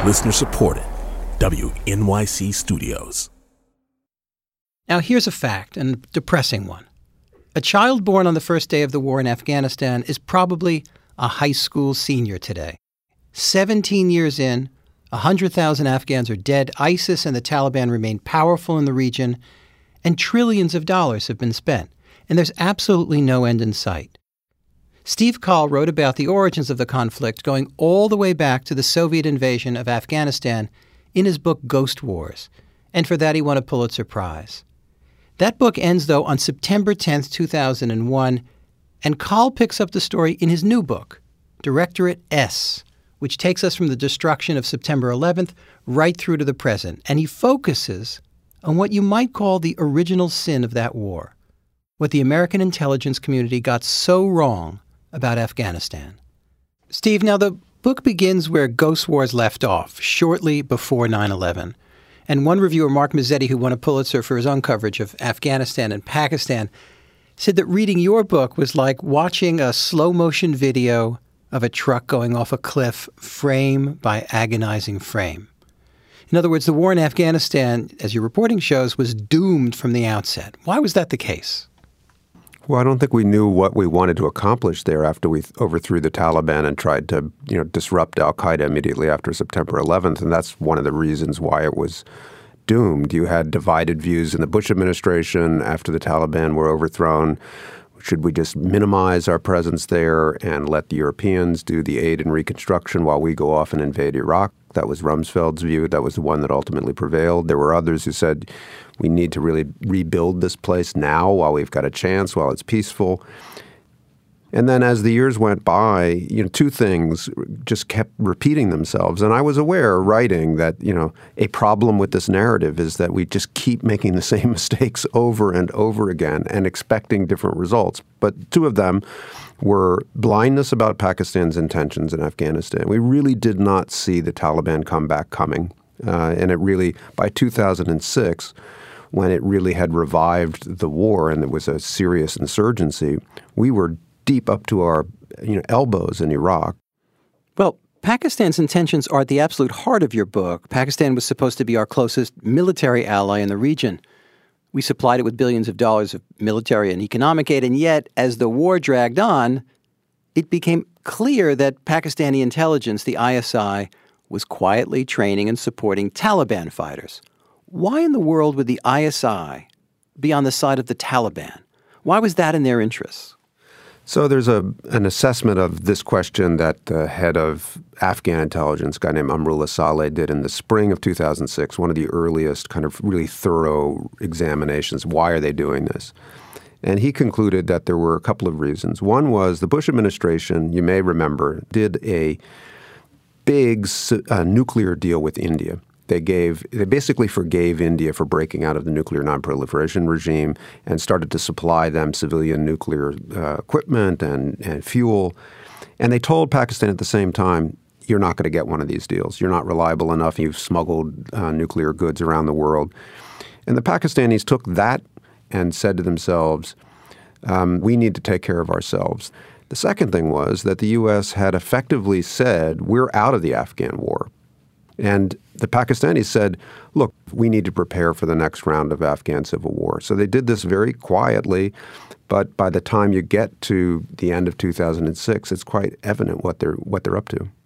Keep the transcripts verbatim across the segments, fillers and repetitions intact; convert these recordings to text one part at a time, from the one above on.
Listener supported. W N Y C Studios. Now here's a fact, and a depressing one. A child born on the first day of the war in Afghanistan is probably a high school senior today. Seventeen years in, one hundred thousand Afghans are dead, ISIS and the Taliban remain powerful in the region, and trillions of dollars have been spent, and there's absolutely no end in sight. Steve Coll wrote about the origins of the conflict going all the way back to the Soviet invasion of Afghanistan in his book Ghost Wars, and for that he won a Pulitzer Prize. That book ends, though, on September tenth, two thousand one, and Coll picks up the story in his new book, Directorate S, which takes us from the destruction of September eleventh right through to the present, and he focuses on what you might call the original sin of that war, what the American intelligence community got so wrong about Afghanistan. Steve, now the book begins where Ghost Wars left off, shortly before nine eleven. And one reviewer, Mark Mazzetti, who won a Pulitzer for his own coverage of Afghanistan and Pakistan, said that reading your book was like watching a slow-motion video of a truck going off a cliff, frame by agonizing frame. In other words, the war in Afghanistan, as your reporting shows, was doomed from the outset. Why was that the case? Well, I don't think we knew what we wanted to accomplish there after we overthrew the Taliban and tried to, you know, disrupt al-Qaeda immediately after September eleventh. And that's one of the reasons why it was doomed. You had divided views in the Bush administration after the Taliban were overthrown. Should we just minimize our presence there and let the Europeans do the aid and reconstruction while we go off and invade Iraq? That was Rumsfeld's view. That was the one that ultimately prevailed. There were others who said we need to really rebuild this place now while we've got a chance, while it's peaceful. And then as the years went by, you know, two things just kept repeating themselves. And I was aware, writing, that, you know, a problem with this narrative is that we just keep making the same mistakes over and over again and expecting different results. But two of them were blindness about Pakistan's intentions in Afghanistan. We really did not see the Taliban comeback coming. Uh, and it really, by two thousand six, when it really had revived the war and there was a serious insurgency, we were deep up to our you know, elbows in Iraq. Well, Pakistan's intentions are at the absolute heart of your book. Pakistan was supposed to be our closest military ally in the region. We supplied it with billions of dollars of military and economic aid, and yet, as the war dragged on, it became clear that Pakistani intelligence, the I S I, was quietly training and supporting Taliban fighters. Why in the world would the I S I be on the side of the Taliban? Why was that in their interests? So there's a an assessment of this question that the head of Afghan intelligence, a guy named Amrullah Saleh, did in the spring of two thousand six, one of the earliest kind of really thorough examinations. Why are they doing this? And he concluded that there were a couple of reasons. One was the Bush administration, you may remember, did a big uh, nuclear deal with India. They gave, they basically forgave India for breaking out of the nuclear nonproliferation regime and started to supply them civilian nuclear uh, equipment and, and fuel. And they told Pakistan at the same time, you're not going to get one of these deals. You're not reliable enough. You've smuggled uh, nuclear goods around the world. And the Pakistanis took that and said to themselves, um, we need to take care of ourselves. The second thing was that the U S had effectively said, we're out of the Afghan war. And the Pakistanis said, look, we need to prepare for the next round of Afghan civil war. So they did this very quietly, but by the time you get to the end of two thousand six, it's quite evident what they're what they're up to.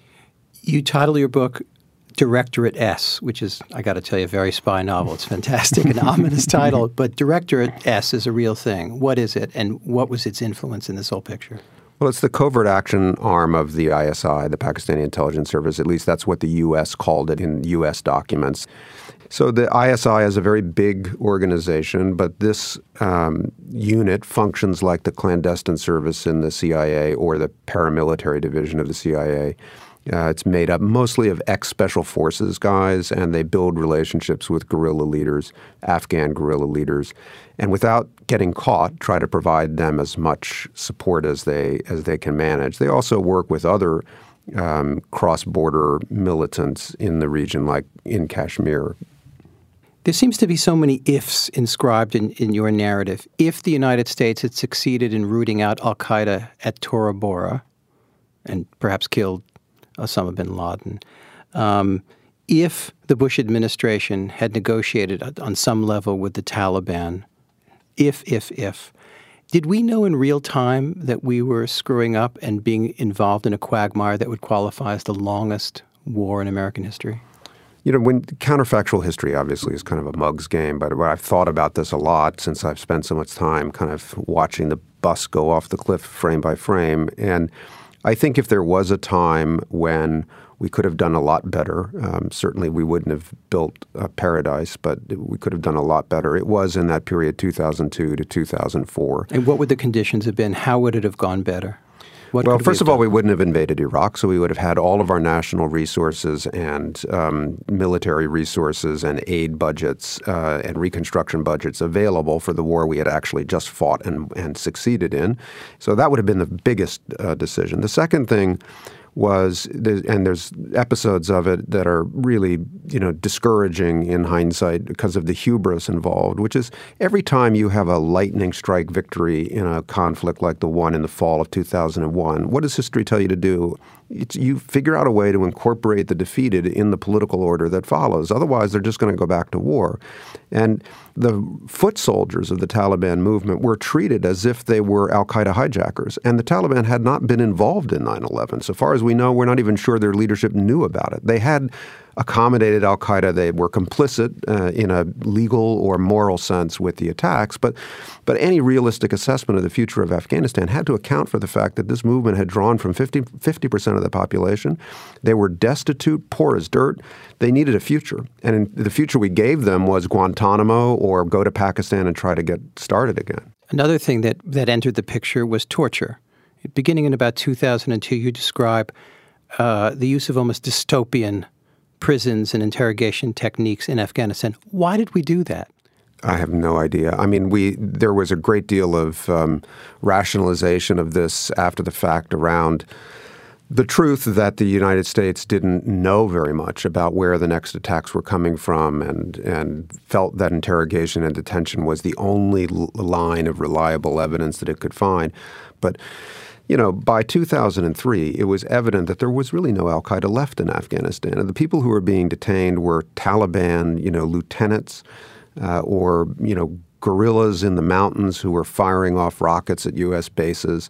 You title your book Directorate S, which is, I got to tell you, a very spy novel. It's fantastic, an ominous title, but Directorate S is a real thing. What is it, and what was its influence in this whole picture? Well, it's the covert action arm of the I S I, the Pakistani Intelligence Service. At least that's what the U S called it in U S documents. So the I S I is a very big organization, but this um, unit functions like the clandestine service in the C I A or the paramilitary division of the C I A. Uh, it's made up mostly of ex-special forces guys, and they build relationships with guerrilla leaders, Afghan guerrilla leaders, and without getting caught, try to provide them as much support as they as they can manage. They also work with other um, cross-border militants in the region, like in Kashmir. There seems to be so many ifs inscribed in, in your narrative. If the United States had succeeded in rooting out al-Qaeda at Tora Bora and perhaps killed Osama bin Laden, Um, if the Bush administration had negotiated on some level with the Taliban, if, if, if, did we know in real time that we were screwing up and being involved in a quagmire that would qualify as the longest war in American history? You know, when counterfactual history obviously is kind of a mug's game, but I've thought about this a lot since I've spent so much time kind of watching the bus go off the cliff frame by frame. And I think if there was a time when we could have done a lot better, um, certainly we wouldn't have built a paradise, but we could have done a lot better. It was in that period, two thousand two to two thousand four. And what would the conditions have been? How would it have gone better? What well, first we of all, done? we wouldn't have invaded Iraq, so we would have had all of our national resources and um, military resources and aid budgets uh, and reconstruction budgets available for the war we had actually just fought and, and succeeded in. So that would have been the biggest uh, decision. The second thing was, and there's episodes of it that are really, you know, discouraging in hindsight because of the hubris involved, which is every time you have a lightning strike victory in a conflict like the one in the fall of two thousand one, what does history tell you to do? It's, you figure out a way to incorporate the defeated in the political order that follows. Otherwise, they're just going to go back to war. And the foot soldiers of the Taliban movement were treated as if they were al-Qaeda hijackers. And the Taliban had not been involved in nine eleven. So far as we know, we're not even sure their leadership knew about it. They had accommodated al-Qaeda. They were complicit uh, in a legal or moral sense with the attacks. But, but any realistic assessment of the future of Afghanistan had to account for the fact that this movement had drawn from fifty, fifty percent of the population. They were destitute, poor as dirt. They needed a future. And in, the future we gave them was Guantanamo or go to Pakistan and try to get started again. Another thing that, that entered the picture was torture. Beginning in about two thousand two, you describe uh, the use of almost dystopian prisons and interrogation techniques in Afghanistan. Why did we do that? I have no idea. I mean, we there was a great deal of um, rationalization of this after the fact around the truth that the United States didn't know very much about where the next attacks were coming from and, and felt that interrogation and detention was the only l- line of reliable evidence that it could find. But you know, by two thousand three, it was evident that there was really no al-Qaeda left in Afghanistan. And the people who were being detained were Taliban, you know, lieutenants uh, or, you know, guerrillas in the mountains who were firing off rockets at U S bases.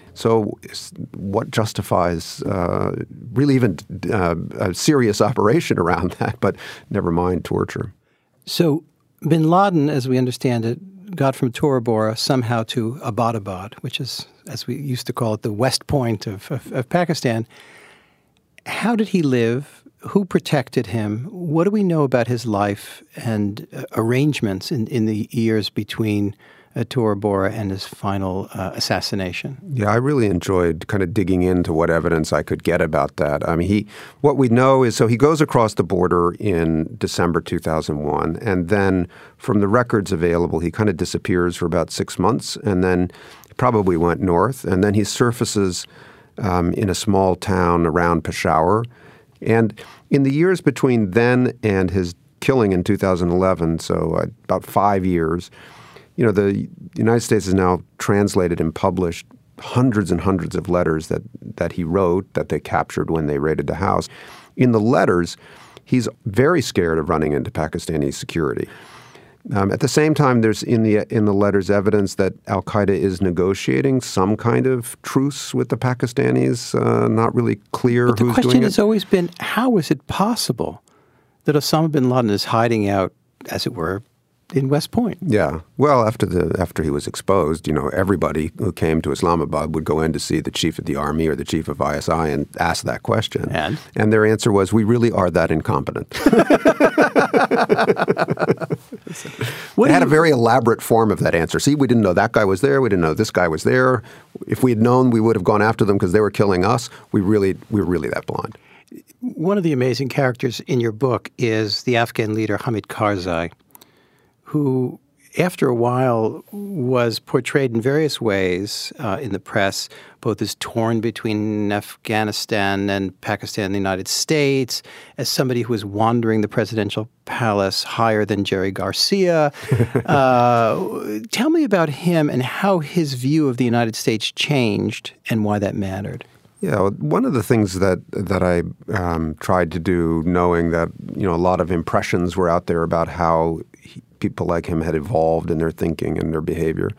So what justifies uh, really even uh, a serious operation around that, but never mind torture? So bin Laden, as we understand it, got from Tora Bora somehow to Abbottabad, which is, as we used to call it, the West Point of, of, of Pakistan. How did he live? Who protected him? What do we know about his life and uh, arrangements in, in the years between uh, Tora Bora and his final uh, assassination? Yeah, I really enjoyed kind of digging into what evidence I could get about that. I mean, he what we know is, so he goes across the border in December two thousand one, and then from the records available, he kind of disappears for about six months, and then probably went north, and then he surfaces um, in a small town around Peshawar. And in the years between then and his killing in two thousand eleven, so uh, about five years, you know, the United States has now translated and published hundreds and hundreds of letters that, that he wrote that they captured when they raided the house. In the letters, he's very scared of running into Pakistani security. Um, at the same time, there's in the in the letters evidence that al-Qaeda is negotiating some kind of truce with the Pakistanis. Uh, not really clear but who's doing it. The question has always been, how is it possible that Osama bin Laden is hiding out, as it were, in West Point? Yeah. Well, after the after he was exposed, you know, everybody who came to Islamabad would go in to see the chief of the army or the chief of I S I and ask that question. And? And their answer was, we really are that incompetent. They had a very elaborate form of that answer. See, we didn't know that guy was there. We didn't know this guy was there. If we had known, we would have gone after them because they were killing us. We really, we were really that blind. One of the amazing characters in your book is the Afghan leader Hamid Karzai, who after a while was portrayed in various ways uh, in the press, both as torn between Afghanistan and Pakistan and the United States, as somebody who was wandering the presidential palace higher than Jerry Garcia. uh, tell me about him and how his view of the United States changed and why that mattered. Yeah, one of the things that that I um, tried to do, knowing that you know a lot of impressions were out there about how he, people like him had evolved in their thinking and their behavior,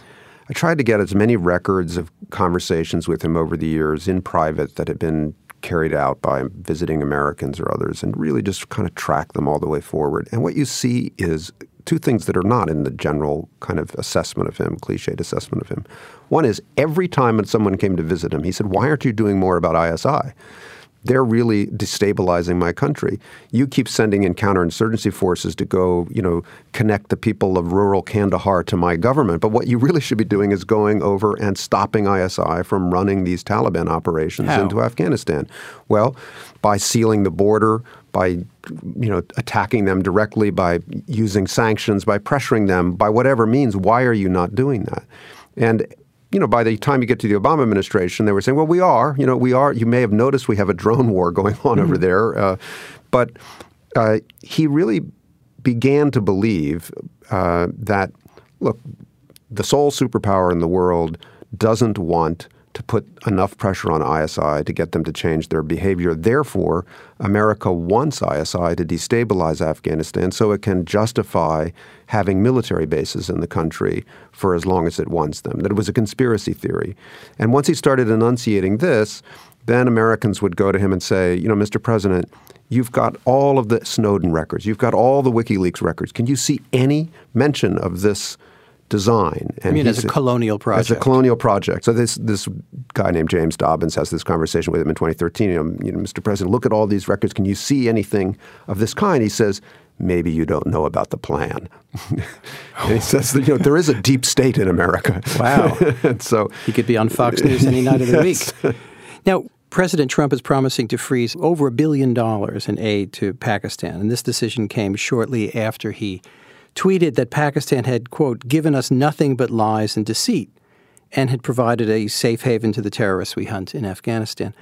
I tried to get as many records of conversations with him over the years in private that had been carried out by visiting Americans or others, and really just kind of track them all the way forward. And what you see is two things that are not in the general kind of assessment of him, cliched assessment of him. One is every time someone came to visit him, he said, "Why aren't you doing more about I S I? They're really destabilizing my country. You keep sending in counterinsurgency forces to go, you know, connect the people of rural Kandahar to my government. But what you really should be doing is going over and stopping I S I from running these Taliban operations How? into Afghanistan." Well, by sealing the border, by, you know, attacking them directly, by using sanctions, by pressuring them, by whatever means. Why are you not doing that? And you know, by the time you get to the Obama administration, they were saying, well, we are, you know, we are. You may have noticed we have a drone war going on mm-hmm. over there. Uh, but uh, he really began to believe uh, that, look, the sole superpower in the world doesn't want to put enough pressure on I S I to get them to change their behavior. Therefore, America wants I S I to destabilize Afghanistan so it can justify having military bases in the country for as long as it wants them, that it was a conspiracy theory. And once he started enunciating this, then Americans would go to him and say, you know, Mister President, you've got all of the Snowden records. You've got all the WikiLeaks records. Can you see any mention of this design? And I mean, as a colonial project. As a colonial project. So this this guy named James Dobbins has this conversation with him in twenty thirteen. You know, you know, Mister President, look at all these records. Can you see anything of this kind? He says, maybe you don't know about the plan. And he says that, you know, there is a deep state in America. Wow. And so he could be on Fox News any night of the yes. week. Now, President Trump is promising to freeze over a billion dollars in aid to Pakistan. And this decision came shortly after he tweeted that Pakistan had, quote, given us nothing but lies and deceit and had provided a safe haven to the terrorists we hunt in Afghanistan.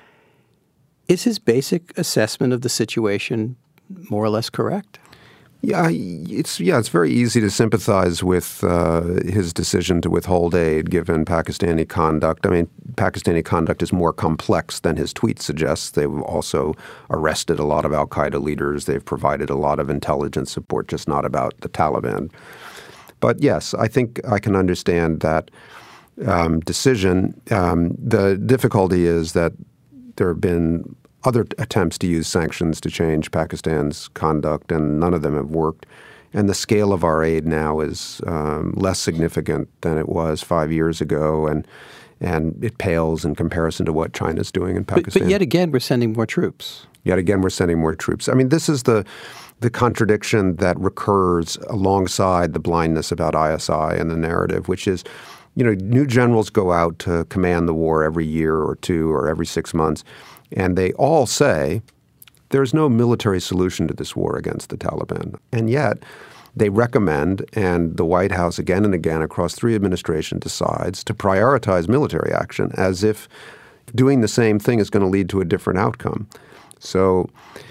Is his basic assessment of the situation more or less correct? Yeah, it's yeah, it's very easy to sympathize with uh, his decision to withhold aid given Pakistani conduct. I mean, Pakistani conduct is more complex than his tweet suggests. They've also arrested a lot of al-Qaeda leaders. They've provided a lot of intelligence support, just not about the Taliban. But yes, I think I can understand that um, decision. Um, the difficulty is that there have been other attempts to use sanctions to change Pakistan's conduct, and none of them have worked. And the scale of our aid now is um, less significant than it was five years ago, and and it pales in comparison to what China's doing in Pakistan. But, but yet again, we're sending more troops. Yet again, we're sending more troops. I mean, this is the the contradiction that recurs alongside the blindness about I S I and the narrative, which is, you know, new generals go out to command the war every year or two or every six months. And they all say there's no military solution to this war against the Taliban. And yet they recommend, and the White House again and again across three administrations decides to prioritize military action as if doing the same thing is going to lead to a different outcome. So,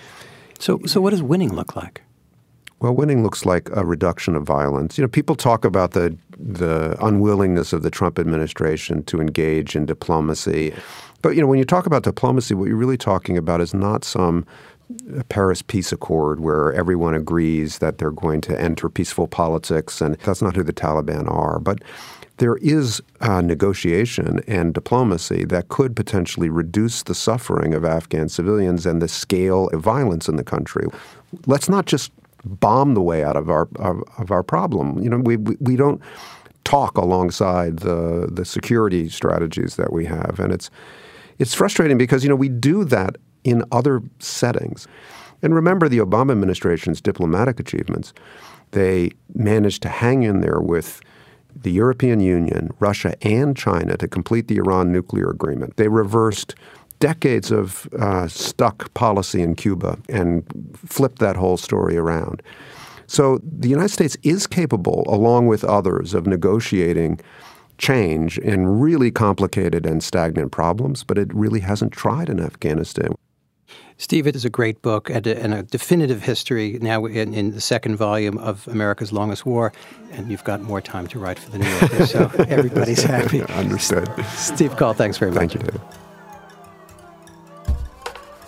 so, so what does winning look like? Well, winning looks like a reduction of violence. You know, people talk about the the unwillingness of the Trump administration to engage in diplomacy. But, you know, when you talk about diplomacy, what you're really talking about is not some Paris peace accord where everyone agrees that they're going to enter peaceful politics, and that's not who the Taliban are. But there is uh, negotiation and diplomacy that could potentially reduce the suffering of Afghan civilians and the scale of violence in the country. Let's not just bomb the way out of our of, of our problem. You know, we, we we don't talk alongside the the security strategies that we have, and it's it's frustrating because, you know, we do that in other settings. And remember the Obama administration's diplomatic achievements. They managed to hang in there with the European Union, Russia, and China to complete the Iran nuclear agreement. They reversed decades of uh, stuck policy in Cuba and flipped that whole story around. So the United States is capable, along with others, of negotiating change in really complicated and stagnant problems, but it really hasn't tried in Afghanistan. Steve, it is a great book and a, and a definitive history now in, in the second volume of America's Longest War, and you've got more time to write for the New Yorker, so everybody's happy. Understood. Steve Coll, thanks very much. Thank you, David.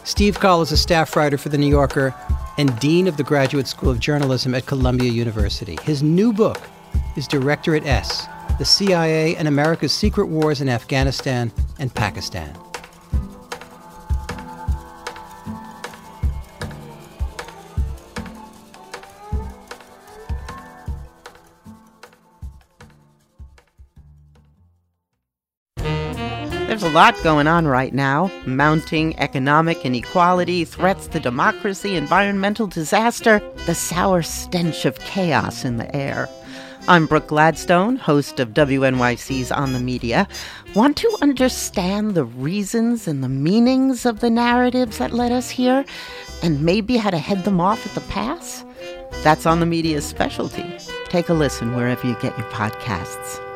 Steve Coll is a staff writer for The New Yorker and dean of the Graduate School of Journalism at Columbia University. His new book is Directorate S, The C I A and America's Secret Wars in Afghanistan and Pakistan. There's a lot going on right now. Mounting economic inequality, threats to democracy, environmental disaster, the sour stench of chaos in the air. I'm Brooke Gladstone, host of W N Y C's On the Media. Want to understand the reasons and the meanings of the narratives that led us here, and maybe how to head them off at the pass? That's On the Media's specialty. Take a listen wherever you get your podcasts.